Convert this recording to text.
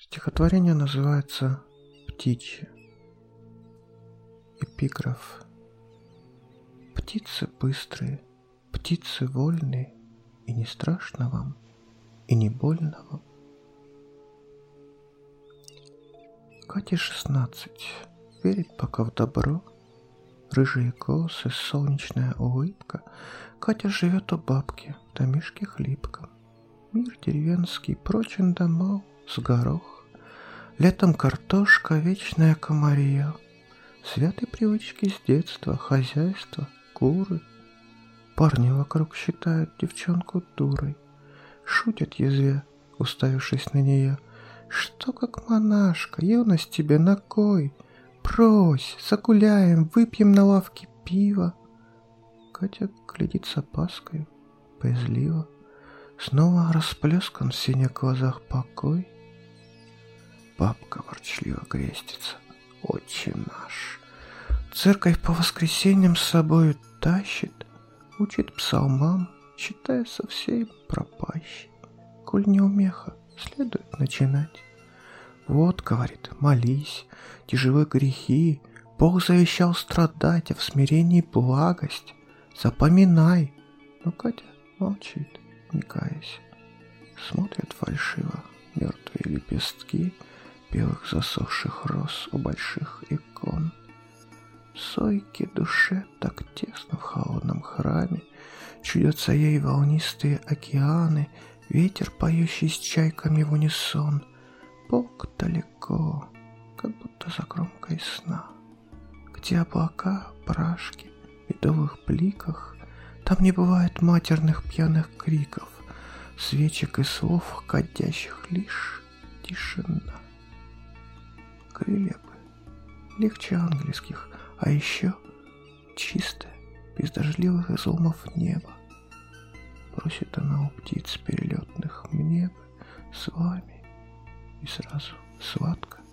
Стихотворение называется «Птичье». Эпиграф. Птицы быстрые, птицы вольные, и не страшно вам, и не больно вам. Кате 16, верит пока в добро. Рыжие косы, солнечная улыбка. Катя живет у бабки в домишке хлипком. Мир деревенский прочен домов с горох. Летом картошка, вечная комарья. Святы привычки с детства, хозяйство, куры. Парни вокруг считают девчонку дурой. Шутят язвя, уставившись на нее. Что как монашка, юность тебе на кой? Брось, загуляем, выпьем на лавке пиво. Катя глядит с опаской, боязливо. Снова расплескан в синих глазах покой. Бабка ворчливо крестится. Отче наш. Церковь по воскресеньям с собою тащит, учит псалмам, считая со всей пропащей. Коль неумеха, следует начинать. Вот, говорит, молись, тяжелые грехи, Бог завещал страдать, а в смирении благость. Запоминай. Но Катя молчит, не каясь. Смотрят фальшиво мертвые лепестки белых засохших роз у больших икон. Сойке душе так тесно в холодном храме, чудятся ей волнистые океаны, ветер, поющий с чайками в унисон. Бог далеко, как будто за кромкой сна. Где облака, брашки, в медовых бликах, там не бывает матерных пьяных криков, свечек и слов, ходящих лишь тишина. Крылья бы легче ангельских, а еще чистое, без дождливых изломов небо. Просит она у птиц перелетных: мне бы с вами. И сразу сладко